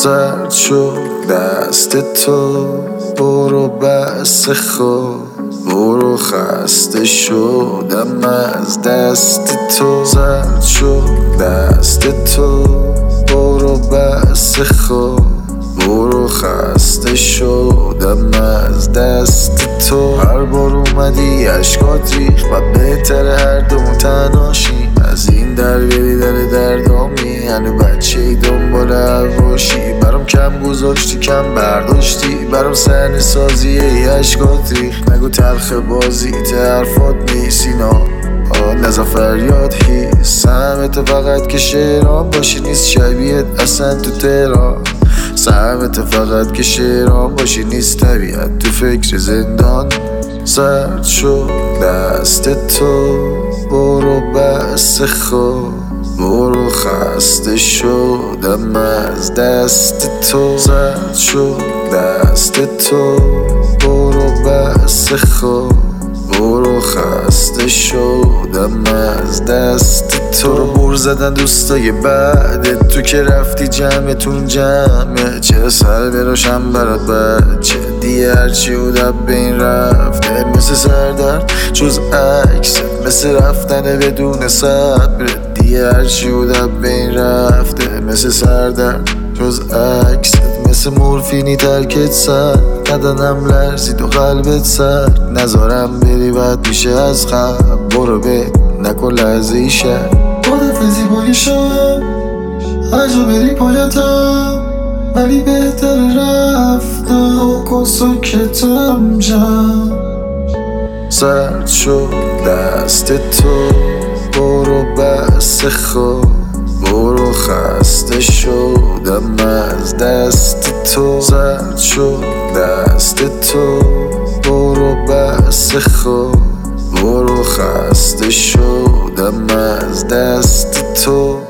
سرد شد دست تو، برو بس خود، برو خسته شدم از دست تو. سرد شد دست تو، برو بس خود، برو خسته شدم از دست تو. هر بار اومدی عشقات ریخت و بهتره هر دومون تنهاشیم. از این در بری در دردامی، هنو بچه ای دنبال حواشی. برام کم گذاشتی کم برداشتی، برام صحنه سازی ای عشقات ریخت. نگو تلخ بازی حرفات نیست اینا، نزا فریاد هیست. سهمت فقط که شعرام باشی، نیست شبیهت اصلا تو تهران. سهمت فقط که شعرام باشی، نیست طبیعت تو فکر زندان. سرد شد دست تو، برو بس خود، برو خسته شدم از دست تو. سرد شد دست تو، برو بس خود، برو خسته شدم از دست تو. رو بور زدن دوستای بعدت، تو که رفتی جمعتون جمعه. چرا سر براشم برات بچه دیگه هرچی بودم به این رفته. مثل سردرد جز عکست، مثل رفتن بدون صبر دیگه هرچی بودم به این رفته. مثل سردرد جز عکست، مثل مورفینی ترکت سر ندنم لرزید و قلبت سر. نذارم بری بد میشه از غم، برو به نکن لحظه ای شد. خدافزی با یه شب، هر جا بری پایتم، ولی بهتر رفتم کن سکتم جمع. سرد شد دست تو، برو بس خود، برو خسته شدم از دست تو. سرد شد دست تو، برو بس خود، برو خسته شدم از دست تو.